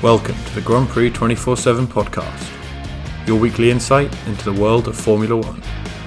Welcome to the Grand Prix 24/7 podcast, your weekly insight into the world of Formula One.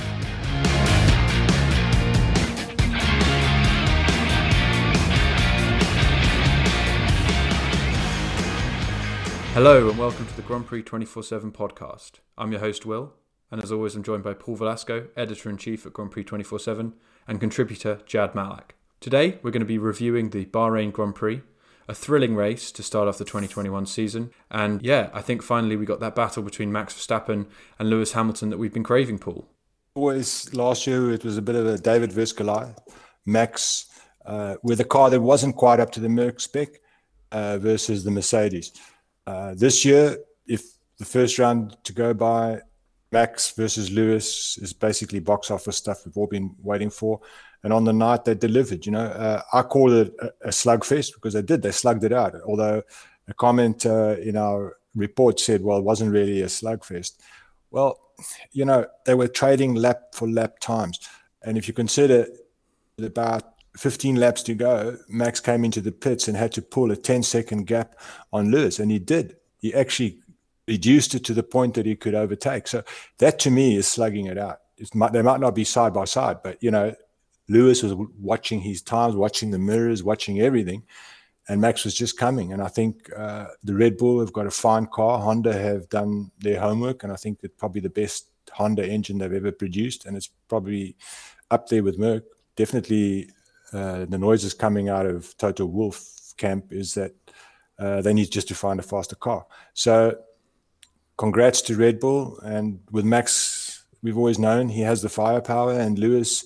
Hello and welcome to the Grand Prix 24/7 podcast. I'm your host Will, and as always I'm joined by Paul Velasco, Editor-in-Chief at Grand Prix 24/7, and contributor Jad Malak. Today we're going to be reviewing the Bahrain Grand Prix, a thrilling race to start off the 2021 season. And yeah, I think finally we got that battle between Max Verstappen and Lewis Hamilton that we've been craving, Paul. Always last year it was a bit of a David versus Goliath. Max with a car that wasn't quite up to the Merc spec versus the Mercedes. This year, if the first round to go by, Max versus Lewis is basically box office stuff we've all been waiting for. And on the night they delivered, I call it a slugfest because they did. They slugged it out. Although a comment in our report said, well, it wasn't really a slugfest. Well, they were trading lap for lap times. And if you consider about 15 laps to go, Max came into the pits and had to pull a 10-second gap on Lewis. And he did. He actually reduced it to the point that he could overtake. So that to me is slugging it out. They might not be side by side, but, Lewis was watching his times, watching the mirrors, watching everything, and Max was just coming. And I think the Red Bull have got a fine car. Honda have done their homework, and I think it's probably the best Honda engine they've ever produced, and it's probably up there with Merc. Definitely the noises coming out of Toto Wolff camp is that they need just to find a faster car. So congrats to Red Bull. And with Max, we've always known he has the firepower, and Lewis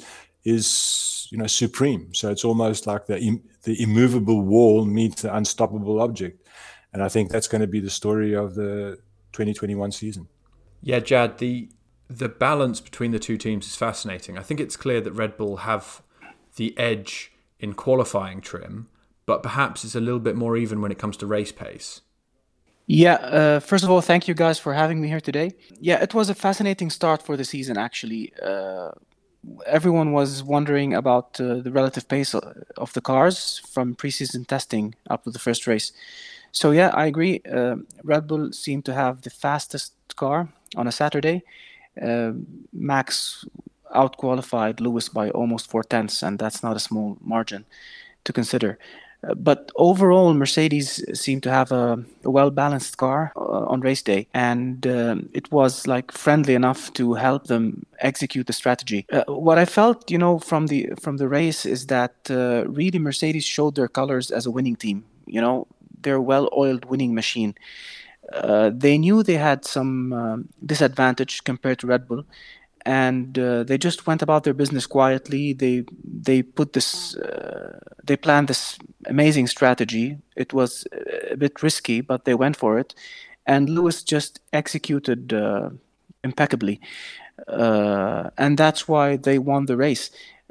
is supreme. So it's almost like the immovable wall meets the unstoppable object, and I think that's going to be the story of the 2021 season. Yeah, Jad, the balance between the two teams is fascinating. I think it's clear that Red Bull have the edge in qualifying trim, but perhaps it's a little bit more even when it comes to race pace. Yeah, first of all, thank you guys for having me here today. Yeah, it was a fascinating start for the season, actually. Everyone was wondering about the relative pace of the cars from preseason testing up to the first race. So yeah, I agree. Red Bull seemed to have the fastest car on a Saturday. Max outqualified Lewis by almost 4/10, and that's not a small margin to consider. But overall, Mercedes seemed to have a well-balanced car on race day, and it was friendly enough to help them execute the strategy. What I felt, from the race is that really Mercedes showed their colors as a winning team. They're a well-oiled winning machine. They knew they had some disadvantage compared to Red Bull, and they just went about their business quietly. They planned this amazing strategy. It was a bit risky, but they went for it, and Lewis just executed impeccably, and that's why they won the race.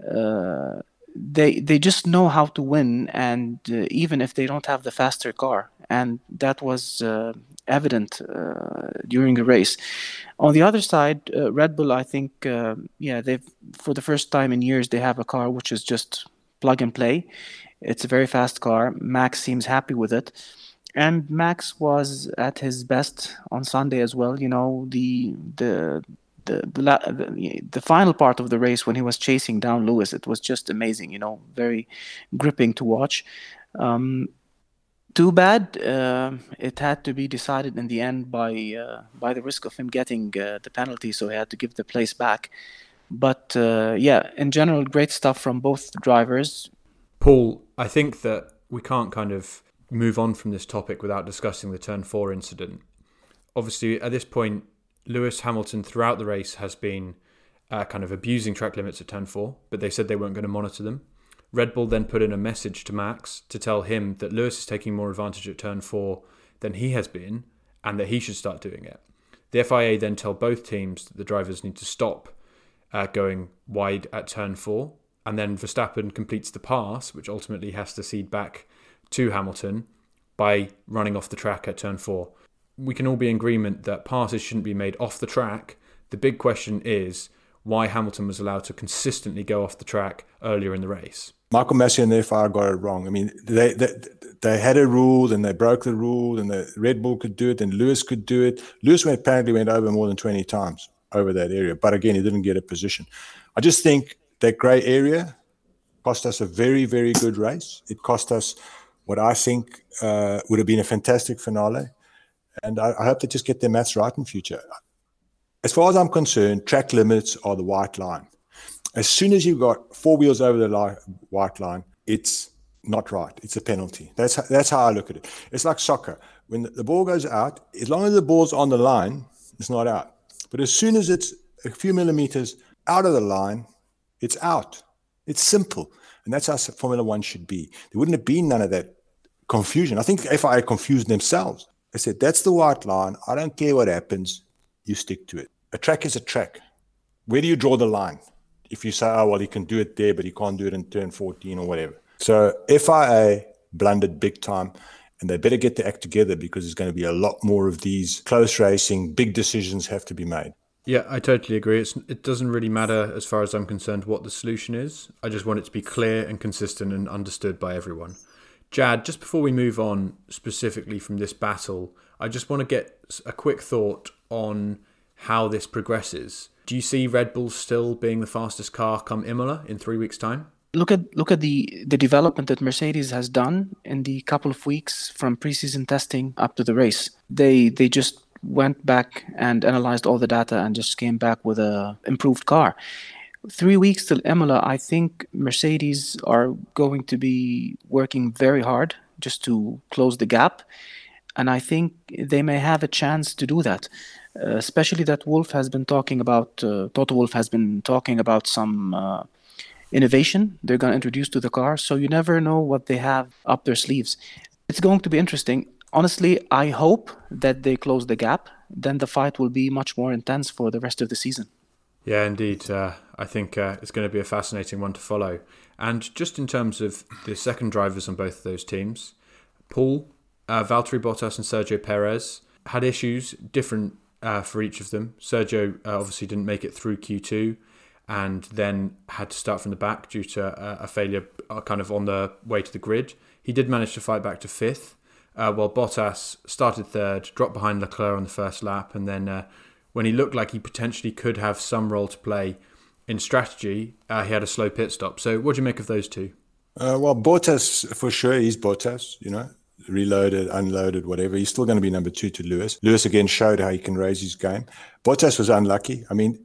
They just know how to win, and even if they don't have the faster car, and that was evident during the race. On the other side, Red Bull, I think, they've for the first time in years they have a car which is just plug and play. It's a very fast car. Max seems happy with it, and Max was at his best on Sunday as well. The final part of the race when he was chasing down Lewis, it was just amazing. Very gripping to watch. Too bad it had to be decided in the end by the risk of him getting the penalty, so he had to give the place back. But in general, great stuff from both drivers. Paul, I think that we can't kind of move on from this topic without discussing the Turn 4 incident. Obviously, at this point, Lewis Hamilton throughout the race has been kind of abusing track limits at Turn 4, but they said they weren't going to monitor them. Red Bull then put in a message to Max to tell him that Lewis is taking more advantage at Turn 4 than he has been, and that he should start doing it. The FIA then tell both teams that the drivers need to stop going wide at Turn 4, and then Verstappen completes the pass, which ultimately has to cede back to Hamilton by running off the track at Turn 4. We can all be in agreement that passes shouldn't be made off the track. The big question is why Hamilton was allowed to consistently go off the track earlier in the race. Michael Massey and the FIA got it wrong. I mean, they had a rule, and they broke the rule, and the Red Bull could do it, and Lewis could do it. Lewis apparently went over more than 20 times over that area, but again, he didn't get a position. I just think that grey area cost us a very, very good race. It cost us what I think would have been a fantastic finale, and I hope they just get their maths right in future. As far as I'm concerned, track limits are the white line. As soon as you've got 4 wheels over the white line, it's not right. It's a penalty. That's how I look at it. It's like soccer. When the ball goes out, as long as the ball's on the line, it's not out. But as soon as it's a few millimeters out of the line, it's out. It's simple. And that's how Formula One should be. There wouldn't have been none of that confusion. I think FIA confused themselves. They said, that's the white line. I don't care what happens. You stick to it. A track is a track. Where do you draw the line? If you say, oh, well, he can do it there, but he can't do it in turn 14 or whatever. So FIA blundered big time, and they better get their act together because there's going to be a lot more of these close racing, big decisions have to be made. Yeah, I totally agree. It doesn't really matter as far as I'm concerned what the solution is. I just want it to be clear and consistent and understood by everyone. Jad, just before we move on specifically from this battle, I just want to get a quick thought on how this progresses. Do you see Red Bull still being the fastest car come Imola in 3 weeks' time? Look at the development that Mercedes has done in the couple of weeks from preseason testing up to the race. They just went back and analyzed all the data and just came back with a improved car. 3 weeks till Imola, I think Mercedes are going to be working very hard just to close the gap. And I think they may have a chance to do that. Especially that Wolff has been talking about, Toto Wolff has been talking about some innovation they're going to introduce to the car. So you never know what they have up their sleeves. It's going to be interesting. Honestly, I hope that they close the gap. Then the fight will be much more intense for the rest of the season. Yeah, indeed. I think it's going to be a fascinating one to follow. And just in terms of the second drivers on both of those teams, Paul, Valtteri Bottas and Sergio Perez had issues, different for each of them. Sergio obviously didn't make it through Q2 and then had to start from the back due to a failure kind of on the way to the grid. He did manage to fight back to fifth, while Bottas started third, dropped behind Leclerc on the first lap, and then when he looked like he potentially could have some role to play in strategy, he had a slow pit stop. So what do you make of those two? Well, Bottas, for sure, he's Bottas, reloaded, unloaded, whatever. He's still going to be number 2 to Lewis. Lewis again showed how he can raise his game. Bottas was unlucky. I mean,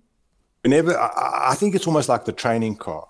I think it's almost like the training car,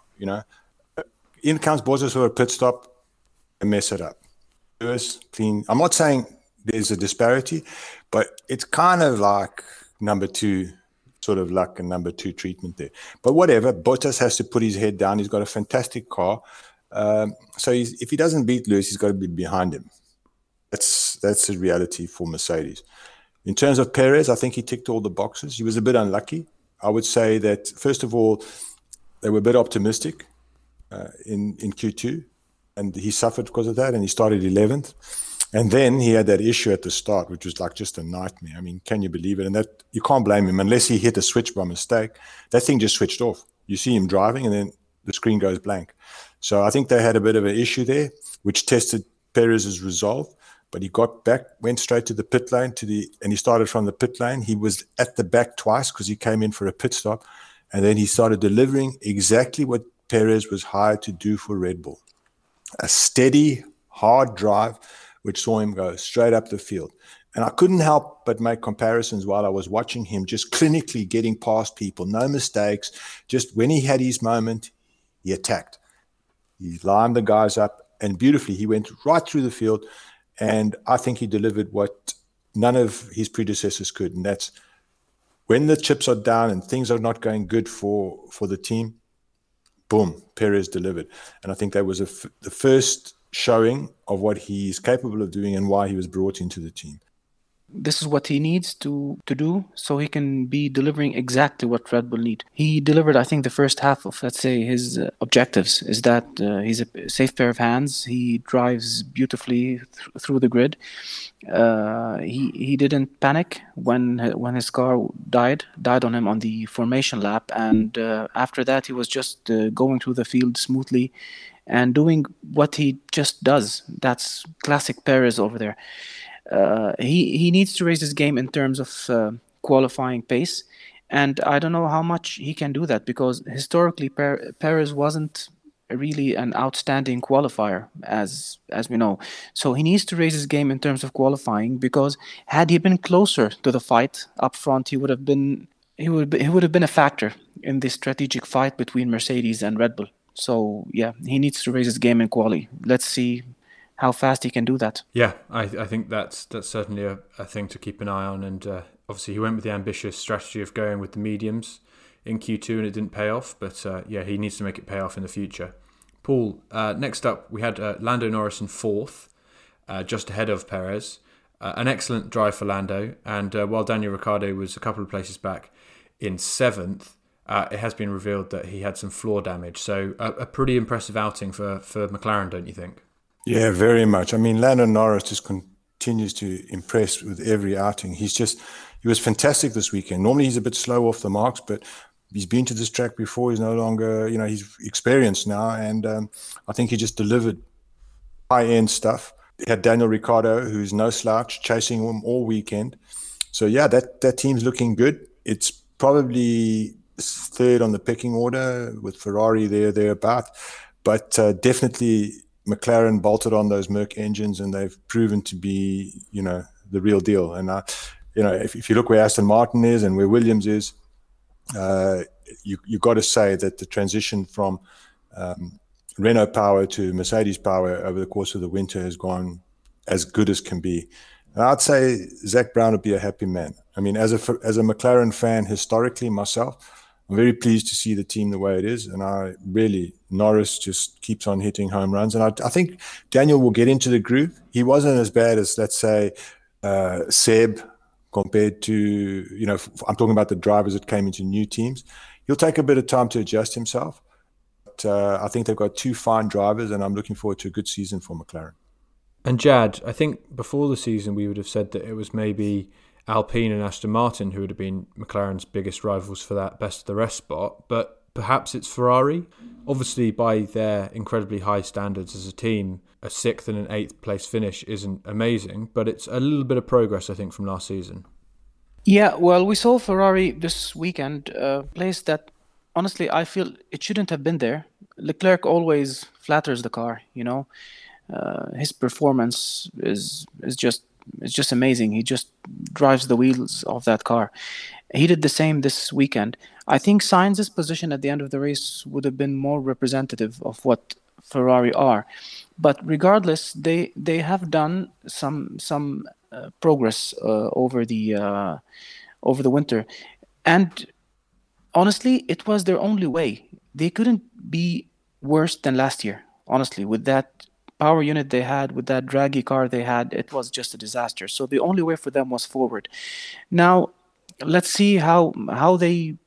In comes Bottas for a pit stop and mess it up. Lewis, clean. I'm not saying there's a disparity, but it's kind of like number 2 sort of luck and number 2 treatment there. But whatever, Bottas has to put his head down. He's got a fantastic car. So if he doesn't beat Lewis, he's got to be behind him. That's the reality for Mercedes. In terms of Perez, I think he ticked all the boxes. He was a bit unlucky. I would say that, first of all, they were a bit optimistic in Q2, and he suffered because of that, and he started 11th. And then he had that issue at the start, which was like just a nightmare. I mean, can you believe it? And that you can't blame him unless he hit a switch by mistake. That thing just switched off. You see him driving, and then the screen goes blank. So I think they had a bit of an issue there, which tested Perez's resolve. But he got back, went straight to the pit lane, and he started from the pit lane. He was at the back twice because he came in for a pit stop. And then he started delivering exactly what Perez was hired to do for Red Bull. A steady, hard drive, which saw him go straight up the field. And I couldn't help but make comparisons while I was watching him, just clinically getting past people, no mistakes. Just when he had his moment, he attacked. He lined the guys up, and beautifully, he went right through the field. And I think he delivered what none of his predecessors could. And that's when the chips are down and things are not going good for the team, boom, Perez delivered. And I think that was the first showing of what he's capable of doing and why he was brought into the team. This is what he needs to do so he can be delivering exactly what Red Bull need. He delivered, I think, the first half of, let's say, his objectives is that he's a safe pair of hands. He drives beautifully through the grid. He didn't panic when his car died on him on the formation lap. And after that, he was just going through the field smoothly. and doing what he just does. That's classic Perez over there. He needs to raise his game in terms of qualifying pace, and I don't know how much he can do that, because historically Perez wasn't really an outstanding qualifier, as we know. So he needs to raise his game in terms of qualifying, because had he been closer to the fight up front, he would have been a factor in this strategic fight between Mercedes and Red Bull. So yeah, he needs to raise his game in quali. Let's see how fast he can do that. Yeah, I think that's certainly a thing to keep an eye on. And obviously he went with the ambitious strategy of going with the mediums in Q2 and it didn't pay off. But yeah, he needs to make it pay off in the future. Paul, next up we had Lando Norris in fourth, just ahead of Perez. An excellent drive for Lando. And while Daniel Ricciardo was a couple of places back in seventh, it has been revealed that he had some floor damage. So a pretty impressive outing for McLaren, don't you think? Yeah, very much. I mean, Lando Norris just continues to impress with every outing. He was fantastic this weekend. Normally he's a bit slow off the marks, but he's been to this track before. He's no longer, he's experienced now. And I think he just delivered high-end stuff. He had Daniel Ricciardo, who's no slouch, chasing him all weekend. So yeah, that team's looking good. It's probably third on the pecking order with Ferrari thereabout. But definitely McLaren bolted on those Merc engines, and they've proven to be, the real deal. And if you look where Aston Martin is and where Williams is, you got to say that the transition from Renault power to Mercedes power over the course of the winter has gone as good as can be. And I'd say Zak Brown would be a happy man. I mean, as a McLaren fan historically myself, I'm very pleased to see the team the way it is. And Norris just keeps on hitting home runs. And I think Daniel will get into the groove. He wasn't as bad as, let's say, Seb compared to, I'm talking about the drivers that came into new teams. He'll take a bit of time to adjust himself. But I think they've got two fine drivers, and I'm looking forward to a good season for McLaren. And Jad, I think before the season we would have said that it was maybe Alpine and Aston Martin who would have been McLaren's biggest rivals for that best of the rest spot, but perhaps it's Ferrari. Obviously, by their incredibly high standards as a team, a 6th and an 8th place finish isn't amazing, but it's a little bit of progress, I think, from last season. Yeah, well, we saw Ferrari this weekend, a place that, honestly, I feel it shouldn't have been there. Leclerc always flatters the car, his performance is just amazing. He just drives the wheels of that car. He did the same this weekend. I think Sainz's position at the end of the race would have been more representative of what Ferrari are. But regardless, they have done some progress over the winter, and honestly, it was their only way. They couldn't be worse than last year. Honestly, with that power unit they had, with that draggy car they had, it was just a disaster. So the only way for them was forward. Now, let's see how they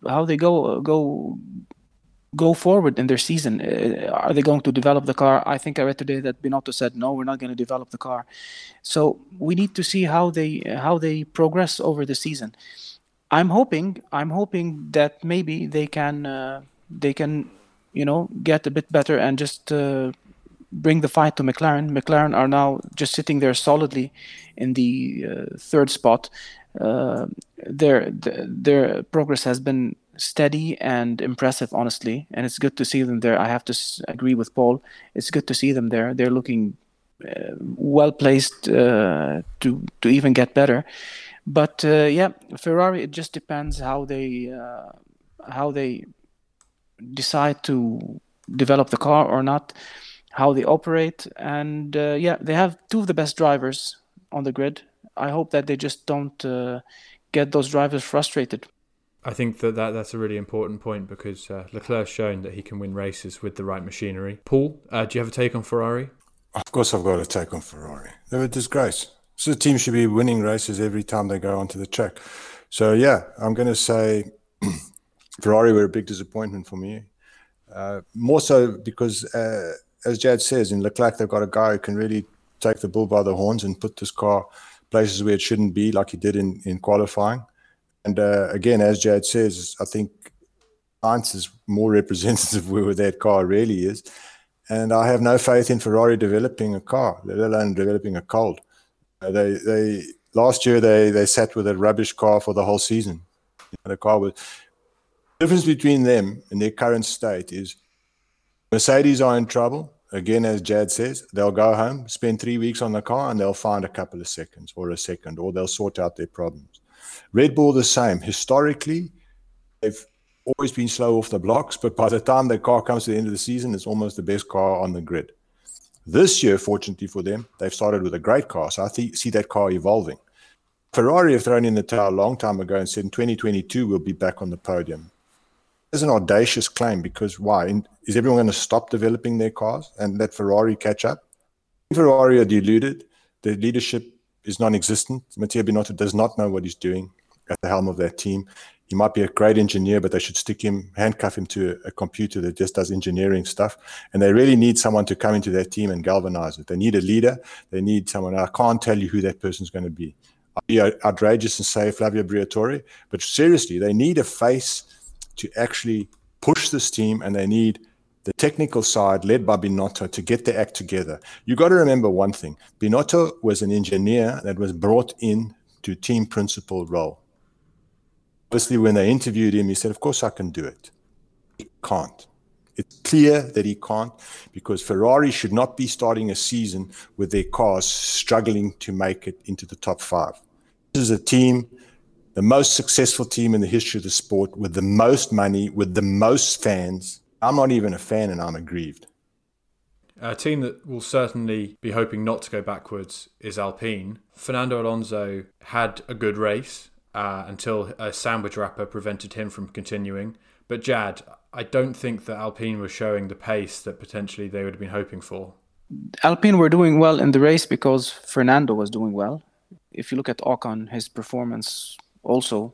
go forward in their season. Are they going to develop the car? I think I read today that Binotto said no, we're not going to develop the car. So we need to see how they progress over the season. I'm hoping that maybe they can get a bit better and just bring the fight to McLaren. McLaren are now just sitting there solidly in the third spot. Their progress has been steady and impressive, honestly, and it's good to see them there. I have to agree with Paul. It's good to see them there. They're looking well placed to even get better. But Ferrari, it just depends how they decide to develop the car or not, how they operate. And they have two of the best drivers on the grid. I hope that they just don't get those drivers frustrated. I think that's a really important point, because Leclerc's shown that he can win races with the right machinery. Paul, do you have a take on Ferrari? Of course I've got a take on Ferrari. They're a disgrace. So the team should be winning races every time they go onto the track. So yeah, I'm going to say Ferrari were a big disappointment for me. More so because, as Jad says, in Leclerc they've got a guy who can really take the bull by the horns and put this car places where it shouldn't be, like he did in qualifying. And again, as Jad says, I think Sainz is more representative of where that car really is. And I have no faith in Ferrari developing a car, let alone developing a cold. They last year they sat with a rubbish car for the whole season. The car was. The difference between them and their current state is Mercedes are in trouble. Again, as Jad says, they'll go home, spend 3 weeks on the car, and they'll find a couple of seconds or a second, or they'll sort out their problems. Red Bull, the same. Historically, they've always been slow off the blocks, but by the time the car comes to the end of the season, it's almost the best car on the grid. This year, fortunately for them, they've started with a great car, so I see that car evolving. Ferrari have thrown in the towel a long time ago and said in 2022 we'll be back on the podium. It's an audacious claim because why? Is everyone going to stop developing their cars and let Ferrari catch up? Ferrari are deluded. The leadership is non-existent. Mattia Binotto does not know what he's doing at the helm of that team. He might be a great engineer, but they should handcuff him to a computer that just does engineering stuff. And they really need someone to come into that team and galvanize it. They need a leader. They need someone. I can't tell you who that person's going to be. I'll be outrageous and say Flavio Briatore, but seriously, they need a face to actually push this team, and they need the technical side led by Binotto to get the act together. You got to remember one thing. Binotto was an engineer that was brought in to team principal role. Obviously, when they interviewed him, he said, of course I can do it. He can't. It's clear that he can't, because Ferrari should not be starting a season with their cars struggling to make it into the top 5. This is a team, the most successful team in the history of the sport, with the most money, with the most fans. I'm not even a fan, and I'm aggrieved. A team that will certainly be hoping not to go backwards is Alpine. Fernando Alonso had a good race until a sandwich wrapper prevented him from continuing. But Jad, I don't think that Alpine was showing the pace that potentially they would have been hoping for. Alpine were doing well in the race because Fernando was doing well. If you look at Ocon, his performance also,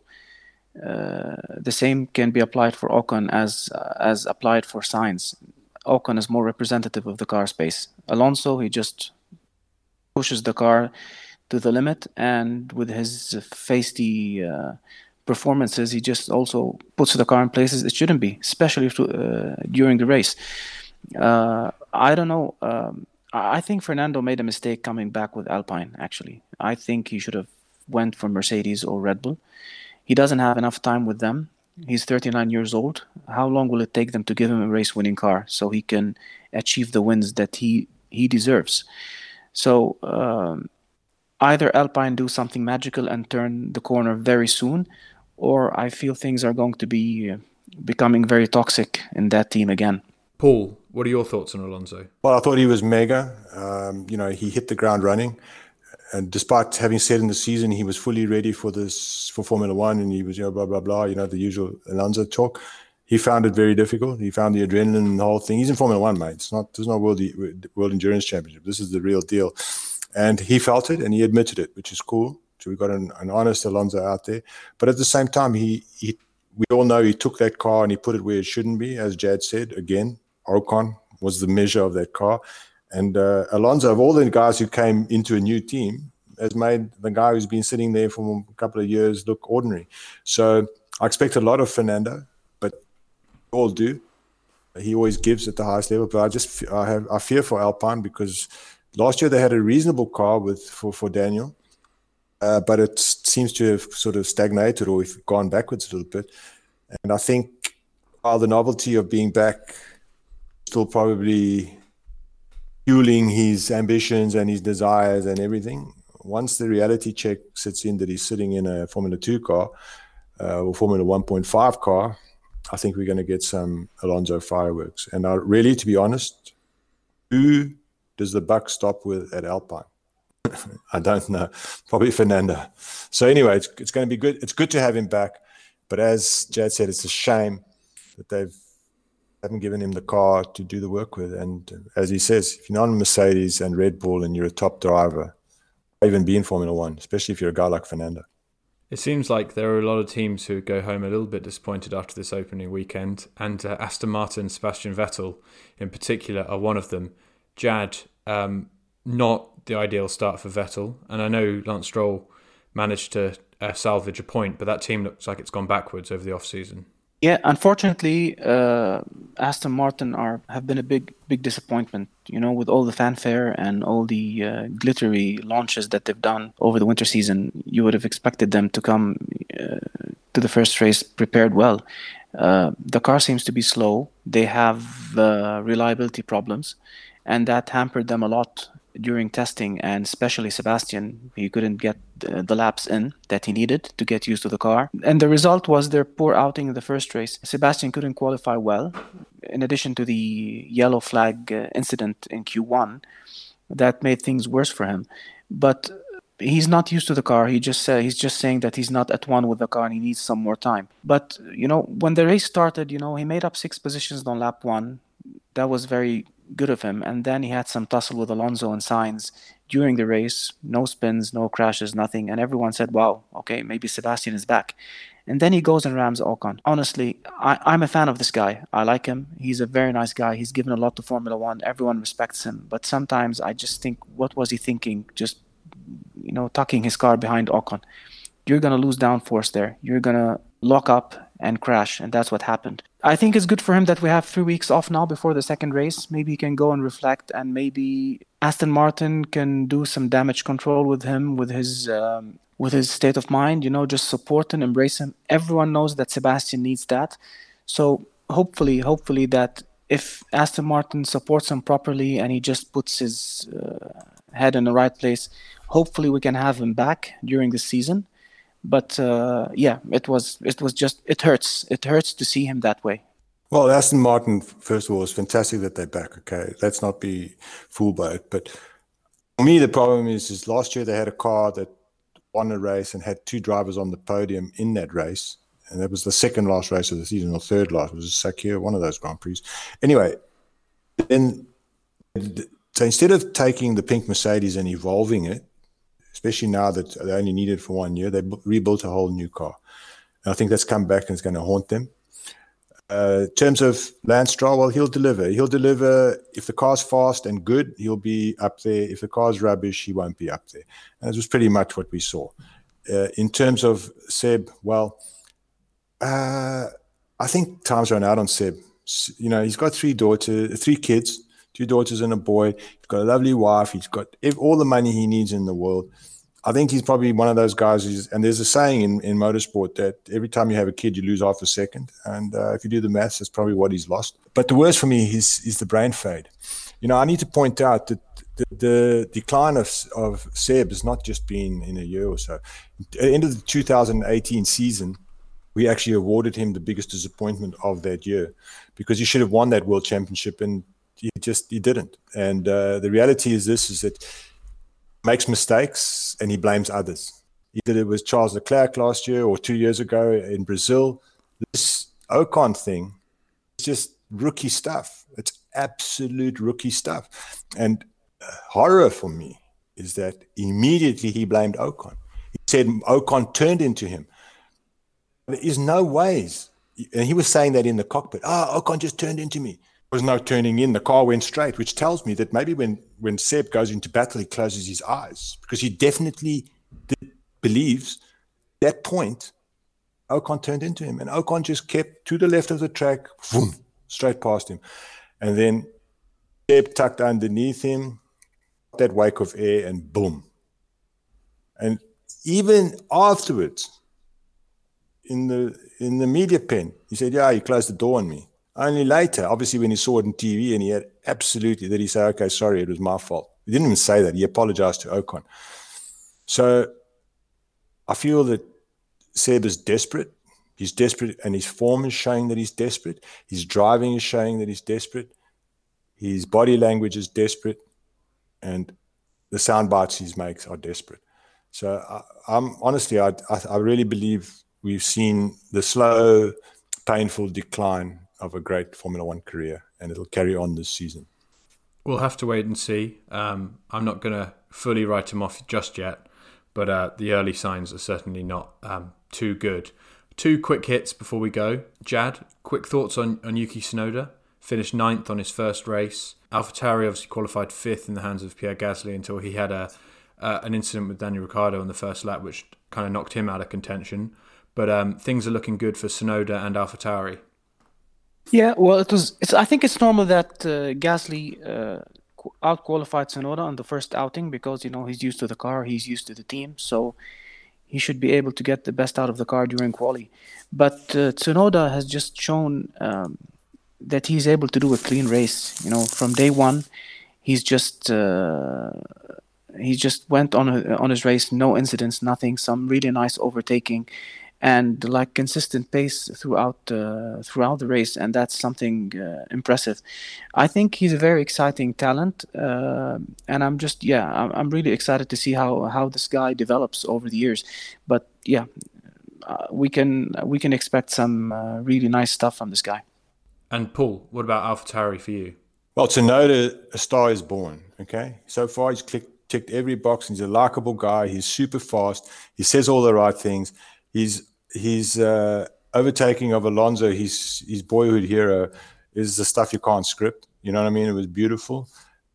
the same can be applied for Ocon as applied for Sainz. Ocon is more representative of the car space. Alonso, he just pushes the car to the limit, and with his feisty performances, he just also puts the car in places it shouldn't be, especially during the race. I don't know. I think Fernando made a mistake coming back with Alpine, actually. I think he should have went for Mercedes or Red Bull. He doesn't have enough time with them. He's 39 years old. How long will it take them to give him a race-winning car so he can achieve the wins that he deserves? So either Alpine do something magical and turn the corner very soon, or I feel things are going to be becoming very toxic in that team again. Paul, what are your thoughts on Alonso? Well, I thought he was mega. He hit the ground running. And despite having said in the season he was fully ready for Formula One, and he was, blah, blah, blah, the usual Alonso talk, he found it very difficult. He found the adrenaline and the whole thing. He's in Formula One, mate. This is not World Endurance Championship. This is the real deal. And he felt it and he admitted it, which is cool. So we've got an honest Alonso out there. But at the same time, we all know he took that car and he put it where it shouldn't be. As Jad said, again, Ocon was the measure of that car. And Alonso, of all the guys who came into a new team, has made the guy who's been sitting there for a couple of years look ordinary. So I expect a lot of Fernando, but we all do. He always gives at the highest level. But I fear for Alpine, because last year they had a reasonable car for Daniel, but it seems to have sort of stagnated or gone backwards a little bit. And I think while the novelty of being back still probably fueling his ambitions and his desires and everything, once the reality check sits in that he's sitting in a Formula 2 car or Formula 1.5 car, I think we're going to get some Alonso fireworks. And really, to be honest, who does the buck stop with at Alpine? I don't know. Probably Fernando. So anyway, it's going to be good. It's good to have him back. But as Jad said, it's a shame that they haven't given him the car to do the work with. And as he says, if you're not on Mercedes and Red Bull and you're a top driver, even be in Formula One, especially if you're a guy like Fernando. It seems like there are a lot of teams who go home a little bit disappointed after this opening weekend, and Aston Martin, Sebastian Vettel in particular are one of them. Jad, not the ideal start for Vettel, and I know Lance Stroll managed to salvage a point, but that team looks like it's gone backwards over the off-season. Yeah, unfortunately, Aston Martin have been a big disappointment. With all the fanfare and all the glittery launches that they've done over the winter season, you would have expected them to come to the first race prepared well. The car seems to be slow. They have reliability problems, and that hampered them a lot during testing, and especially Sebastian. He couldn't get the laps in that he needed to get used to the car. And the result was their poor outing in the first race. Sebastian couldn't qualify well, in addition to the yellow flag incident in Q1. That made things worse for him. But he's not used to the car. He's just saying that he's not at one with the car and he needs some more time. But, when the race started, he made up 6 positions on lap 1. That was very good of him. And then he had some tussle with Alonso and Sainz during the race. No spins, no crashes, nothing. And everyone said, wow, okay, maybe Sebastian is back. And then he goes and rams Ocon. Honestly, I'm a fan of this guy. I like him. He's a very nice guy. He's given a lot to Formula One. Everyone respects him. But sometimes I just think, what was he thinking? Just, tucking his car behind Ocon. You're going to lose downforce there. You're going to lock up and crash. And that's what happened. I think it's good for him that we have 3 weeks off now before the second race. Maybe he can go and reflect, and maybe Aston Martin can do some damage control with him, with his state of mind, just support and embrace him. Everyone knows that Sebastian needs that. So hopefully that if Aston Martin supports him properly and he just puts his head in the right place, hopefully we can have him back during the season. But it hurts. It hurts to see him that way. Well, Aston Martin, first of all, it's fantastic that they're back. Okay, let's not be fooled by it. But for me, the problem is last year they had a car that won a race and had 2 drivers on the podium in that race. And that was the second last race of the season, or third last. It was Sakir, one of those Grand Prix. Anyway, so instead of taking the pink Mercedes and evolving it, especially now that they only need it for 1 year, they rebuilt a whole new car. And I think that's come back and it's going to haunt them. In terms of Lance Stroll, well, he'll deliver. He'll deliver. If the car's fast and good, he'll be up there. If the car's rubbish, he won't be up there. And that was pretty much what we saw. In terms of Seb, well, I think time's run out on Seb. He's got 3 kids, 2 daughters and a boy. He's got a lovely wife. He's got all the money he needs in the world. I think he's probably one of those guys. And there's a saying in motorsport that every time you have a kid, you lose half a second. And if you do the maths, that's probably what he's lost. But the worst for me is the brain fade. I need to point out that the decline of Seb has not just been in a year or so. At the end of the 2018 season, we actually awarded him the biggest disappointment of that year because he should have won that world championship, and he didn't. And the reality is that makes mistakes and he blames others. He did it with Charles Leclerc last year or 2 years ago in Brazil. This Ocon thing is just rookie stuff. It's absolute rookie stuff. And horror for me is that immediately he blamed Ocon. He said Ocon turned into him. There is no ways. And he was saying that in the cockpit. Ocon just turned into me. There was no turning in. The car went straight, which tells me that maybe when Seb goes into battle, he closes his eyes because he definitely believes that point Ocon turned into him. And Ocon just kept to the left of the track, boom, straight past him. And then Seb tucked underneath him, that wake of air, and boom. And even afterwards, in the media pen, he said, he closed the door on me. Only later, obviously when he saw it on TV and he had absolutely, that he said, okay, sorry, it was my fault. He didn't even say that. He apologized to Ocon. So I feel that Seb is desperate. He's desperate, and his form is showing that he's desperate. His driving is showing that he's desperate. His body language is desperate. And the sound bites he makes are desperate. So I'm honestly, I really believe we've seen the slow, painful decline of a great Formula One career, and it'll carry on this season. We'll have to wait and see. I'm not going to fully write him off just yet, but the early signs are certainly not too good. 2 quick hits before we go. Jad, quick thoughts on Yuki Tsunoda. Finished 9th on his first race. AlphaTauri obviously qualified 5th in the hands of Pierre Gasly until he had an incident with Daniel Ricciardo on the first lap, which kind of knocked him out of contention. but things are looking good for Tsunoda and AlphaTauri. Yeah, well, I think it's normal that Gasly out-qualified Tsunoda on the first outing because he's used to the car, he's used to the team, so he should be able to get the best out of the car during quali. But Tsunoda has just shown that he's able to do a clean race. From day one, he just went on his race, no incidents, nothing. Some really nice overtaking, and like consistent pace throughout the race, and that's something impressive. I think he's a very exciting talent, and I'm really excited to see how this guy develops over the years. But yeah, we can expect some really nice stuff from this guy. And Paul, what about AlphaTauri for you? Well, Tsunoda, a star is born. Okay, so far he's ticked every box. He's a likable guy. He's super fast. He says all the right things. His overtaking of Alonso, his boyhood hero, is the stuff you can't script. You know what I mean? It was beautiful.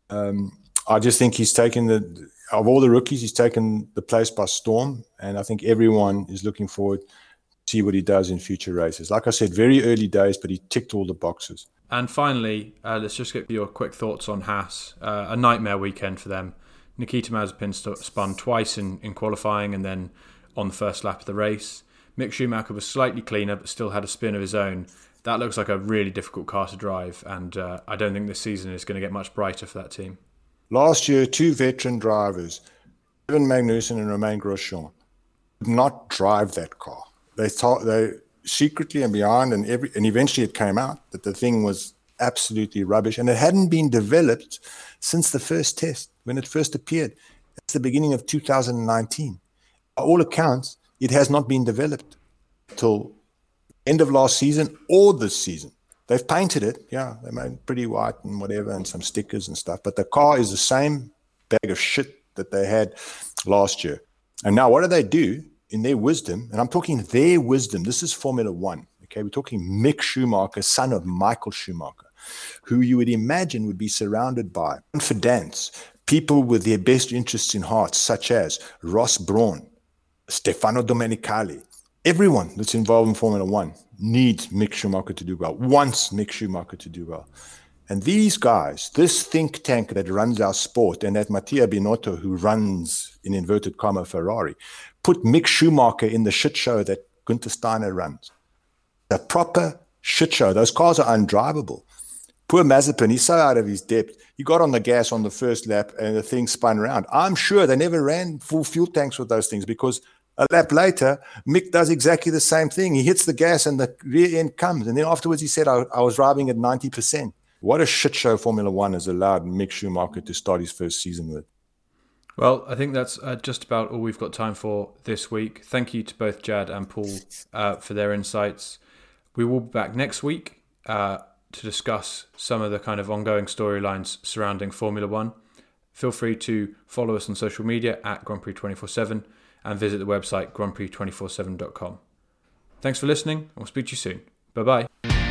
I just think he's taken of all the rookies, he's taken the place by storm, and I think everyone is looking forward to see what he does in future races. Like I said, very early days, but he ticked all the boxes. And finally, let's just get your quick thoughts on Haas. A nightmare weekend for them. Nikita Mazepin spun twice in qualifying and then on the first lap of the race. Mick Schumacher was slightly cleaner but still had a spin of his own. That looks like a really difficult car to drive, and I don't think this season is going to get much brighter for that team. Last year, two veteran drivers, Kevin Magnussen and Romain Grosjean, did not drive that car. They secretly and behind, and eventually it came out that the thing was absolutely rubbish, and it hadn't been developed since the first test when it first appeared. It's the beginning of 2019. By all accounts, it has not been developed till end of last season or this season. They've painted it, yeah, they made it pretty white and whatever, and some stickers and stuff, but the car is the same bag of shit that they had last year. And now what do? In their wisdom, and I'm talking their wisdom, this is Formula One, okay? We're talking Mick Schumacher, son of Michael Schumacher, who you would imagine would be surrounded by confidants, people with their best interests in heart, such as Ross Brawn, Stefano Domenicali. Everyone that's involved in Formula One needs Mick Schumacher to do well, wants Mick Schumacher to do well. And these guys, this think tank that runs our sport, and that Mattia Binotto, who runs, in inverted comma, Ferrari, put Mick Schumacher in the shit show that Günther Steiner runs. A proper shit show. Those cars are undrivable. Poor Mazepin, he's so out of his depth. He got on the gas on the first lap and the thing spun around. I'm sure they never ran full fuel tanks with those things, because a lap later, Mick does exactly the same thing. He hits the gas and the rear end comes. And then afterwards he said, I was driving at 90%. What a shit show Formula One has allowed Mick Schumacher to start his first season with. Well, I think that's just about all we've got time for this week. Thank you to both Jad and Paul for their insights. We will be back next week to discuss some of the kind of ongoing storylines surrounding Formula One. Feel free to follow us on social media at Grand Prix 24/7 and visit the website grandprix247.com. Thanks for listening, and we'll speak to you soon. Bye-bye.